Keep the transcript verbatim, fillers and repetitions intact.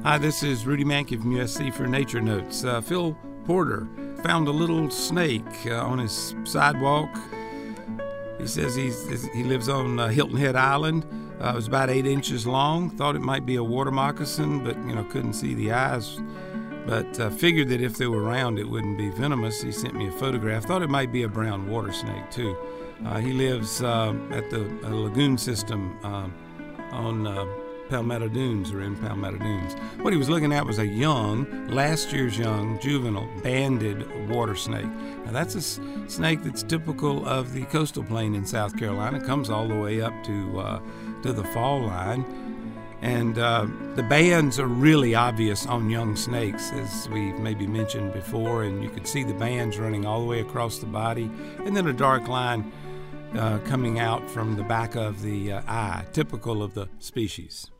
Hi, this is Rudy Mankey from U S C for Nature Notes. Uh, Phil Porter found a little snake uh, on his sidewalk. He says he's, he lives on uh, Hilton Head Island. Uh, it was about eight inches long. Thought it might be a water moccasin, but you know couldn't see the eyes. But uh, figured that if they were round, it wouldn't be venomous. He sent me a photograph. Thought it might be a brown water snake too. Uh, he lives uh, at the uh, lagoon system uh, on uh, Palmetto Dunes, or in Palmetto Dunes. What he was looking at was a young, last year's young, juvenile, banded water snake. Now that's a s- snake that's typical of the coastal plain in South Carolina. It comes all the way up to uh, to the fall line. And uh, the bands are really obvious on young snakes, as we've maybe mentioned before, and you could see the bands running all the way across the body, and then a dark line uh, coming out from the back of the uh, eye, typical of the species.